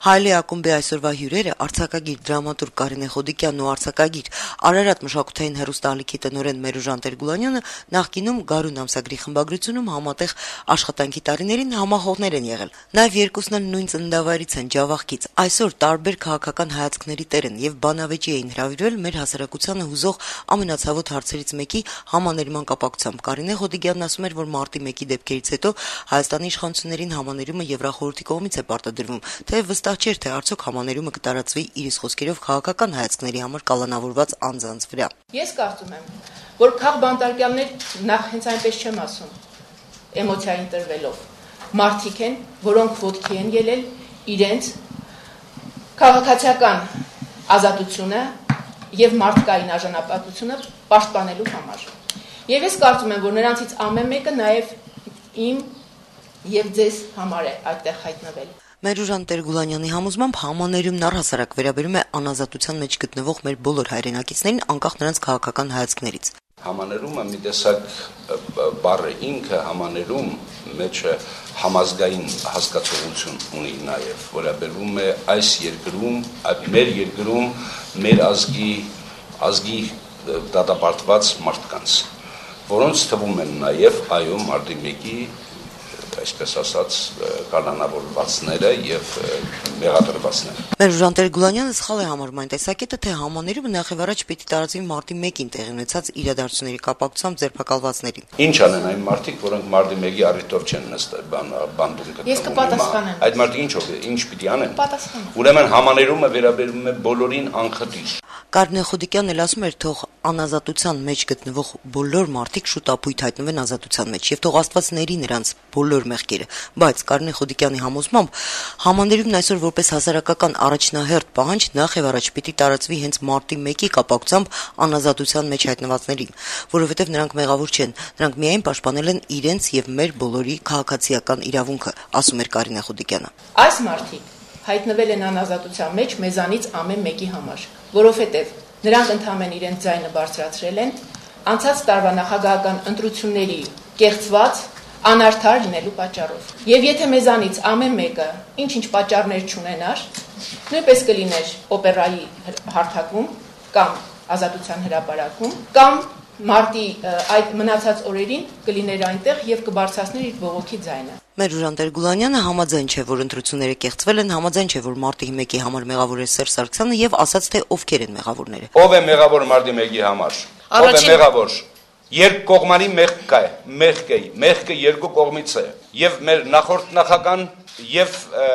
Հայլի ակումբի այսօրվա հյուրերը արձակագիր դրամատուրգ Կարինե Խոդիկյանն ու արձակագիր Արարատ մշակութային հեռուստաալիքի տնօրեն Մերուժան Տեր-Գուլանյանը նախկինում Գարուն ամսագրի խմբագրությունում համատեղ աշխատանքի տարիներին համախոհներ են եղել։ Նաև երկուսն էլ նույն ծննդավայրից են Ջավախքից։ Այսօր տարբեր քաղաքական հայացքների տեր են եւ բանավեճի էին հրավիրվել մեր հասարակությանը հուզող ամենացավոտ հարցերից մեկի համաներման կապակցությամբ։ Կարինե Խոդիկյանն ասում էր, որ մարտի 1-ի դեպքերից հետո Հայաստանի իշխանություններին համաներումը Եվրախորհրդի կողմից է պարտադրվում, թե վստահ չէր, թե արդյոք համաներումը կտարածվի իր խոսքերով քաղաքական հայացքների համար կալանավորված անձանց վրա։ Ես կարծում եմ, որ քաղբանտարկյալներ նախ հենց այնպես չեմ ասում, էմոցիային տրվելով, մարդիկ են, որոնք ոտքի են ելել իրենց քաղաքացիական ազատությունը եւ մարդկային արժանապատվությունը պաշտպանելու համար։ Եվ ես կարծում եմ, որ նրանցից ամեն մեկը նաեւ իմ եւ ձեզ համար է այդտեղ հայտնվել։ Մերուժան Տեր-Գուլանյանի համոզմամբ համաներումն առհասարակ վերաբերում է անազատության մեջ գտնվող մեր բոլոր հայրենակիցներին, անկախ նրանց քաղաքական հայացքներից։ Համաներումը մի տեսակ բառը ինքը համաներում մեջը համազգային հասկացողություն ունի նաև, որը է այս երկրում, մեր երկրում մեր ազգի դատապարտված մարդկանց, որոնց թվում են նաև այո մարտի 1-ի այսպես ասած կանոնավորվածները եւ մեղադրվածները։ Մերուժան Տեր-Գուլանյանը սխալ է համարում այն տեսակետը, թե համաներումը նախ առաջ պիտի տարածվի մարտի 1-ին տեղի ունեցած իրադարձությունների կապակցությամբ ձերբակալվածներին։ Ինչ անեն այն մարդիկ, որոնք մարտի 1-ի առիթով չեն նստել բանդում գտնվում։ Ես կպատասխանեմ։ Այդ մարդիկ ինչ պիտի անեն։ Պատասխանեմ։ Ուրեմն համաներումը վերաբերում է բոլորին անխտիր։ Կարինե Խոդիկյանն էլ ասում էր, թող անազատության մեջ գտնվող բոլոր մարդիկ շուտ ապույտ հայտնվեն ազատության մեջ եւ թող Աստված ների նրանց բոլոր մեղքերը, բայց Կարինե Խոդիկյանի համոզմամբ համաներումն այսօր որպես հասարակական առաջնահերթ պահանջ նախ եւ առաջ պիտի տարածվի հենց մարտի 1-ի կապակցությամբ անազատության մեջ հայտնվածներին, որովհետեւ նրանք մեղավոր չեն, նրանք միայն պաշտպանել են իրենց եւ մեր բոլորի քաղաքացիական իրավունքը, ասում էր Կարինե Խոդիկյանը։ Այս մարդիկ հայտնվել են անազատության մեջ մեզանից ամեն մեկի համար, որովհետև նրանք ընդհանրեն իրենց ձայնը բարձրացրել են անցած տարվա նախագահական ընտրությունների կեղծված անարդար լինելու պատճառով։ Եվ եթե մեզանից ամեն մեկը ինչ-ինչ պատճառներ չունենար, նույնպես կլիներ օպերայի հարթակում կամ ազատության հրապարակում կամ մարտի այդ մնացած օրերին կլիներ այնտեղ եւ կբարձրացներ իր բողոքի ձայնը։ Մերուժան Տեր-Գուլանյանը համաձայն չէ, որ ընտրությունները կեղծվել են, համաձայն չէ, որ մարտի 1-ի համար մեղավոր է Սերժ Սարգսյանը եւ ասաց, թե ովքեր են մեղավորները։ Ով է մեղավոր մարտի 1-ի համար։ Ով է մեղավոր։ Երկկողմանի մեղքը երկու կողմից է։ Եվ մեր նախորդ նախագահան եւ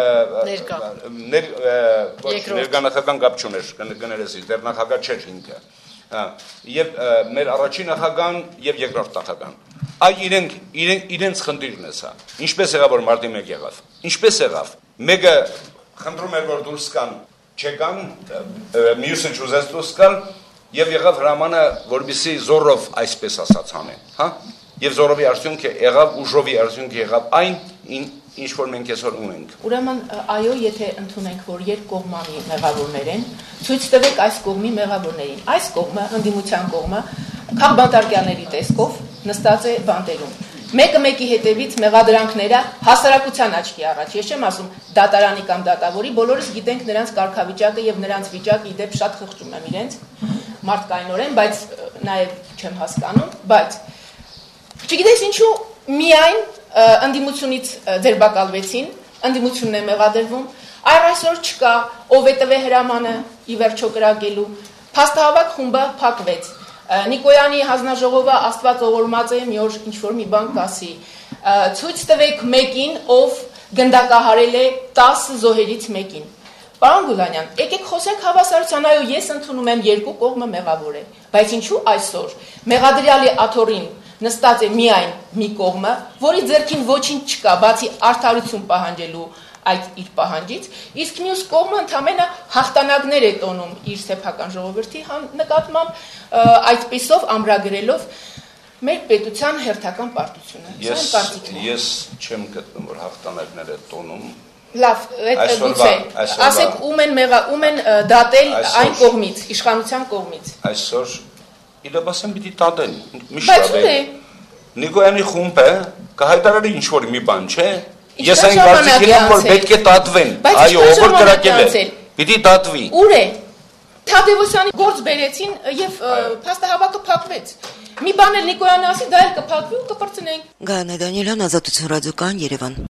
ներկա կապ չուներ, կներես, դեռ նախագահ չէր ինքը։ Եվ մեր առաջին նախագահան եւ երկրորդ նախագահան։ Այ իրենց խնդիրն է սա։ Ինչպես եղավ որ մարտի 1 եղավ։ Ինչպես եղավ։ Մեկը խնդրում էր որ դուրս կան, չեկան, մյուսը չուզեց դուրս գալ եւ եղավ հրամանը որպեսզի զորով այսպես ասած անեն, հա։ Եվ զորովի արդյունքը եղավ ուժովի արդյունքը եղավ այն ինչ որ մենք այսօր ունենք։ Ուրեմն այո, եթե ընդունենք որ երկկողմանի մեղավորներ են, ցույց տվեք այս կողմի մեղավորներին։ Այս կողմը, ընդդիմության կողմը, քաղբանտարկյալների տեսքով նստած է բանտերում։ Մեկը մեկի հետևից մեղադրանքները հասարակության աչքի առաջ։ Ես չեմ ասում դատարանի կամ դատավորի, բոլորս գիտենք նրանց կարգավիճակը եւ նրանց վիճակը, իդեպ շատ խղճում եմ իրենց մարդկայնորեն, բայց նաեւ չեմ հասկանում, բայց չգիտես ինչու միայն ընդդիմությունից ձերբակալվեցին, ընդդիմությունն է մեղադրվում, այսօր չկա ով է տվել հրամանը ի վերջո կրակելու, փաստահավաք խումբը փակվեց, Նիկոյանի հանձնաժողովը Աստված ողորմած է մի օր ինչ-որ մի բան կասի, ցույց տվեք մեկին, ով գնդակահարել է 10 զոհերից մեկին։ Պարոն Գուլանյան, եկեք խոսենք հավասարության, այո, ես ընդունում եմ երկու կողմը մեղավոր է, բայց ինչու այսօր մեղադրյալի աթոռին նստած է միայն մի կողմը, որի ձեռքին ոչինչ չկա, բացի արդարություն պահանջելու այդ իր պահանջից, իսկ մյուս կողմը ընդամենը հաղթանակներ է տոնում իր սեփական ժողովրդի նկատմամբ, այդպիսով ամրագրելով մեր պետության հերթական պարտությունը։ Ես չեմ գտնում, որ հաղթանակներ է տոնում։ Լավ, գուցե, ասեք ում են դատել այն կողմից, իշխանության կողմից։ Այսօր իրոք ասեմ պիտի դատեն։ Բայց ո՞ւր է։ Նիկոյանի խումբը կհայտարարի ինչ որ մի բան, չէ՞։ Ես այն կարծիքին եմ, որ պետք է դատվեն։ Այո, ով կրակել է։ Պիտի դատվի։ Ուր է։ Թադևոսյանի գործ բերեցին եւ փաստահավաքը փակվեց։ Մի բան էլ Նիկոյանը ասի, դա էլ կփակվի ու կպրծնենք։ Գայանե Դանիելյան, Ազատություն ռադիոկայան, Երևան։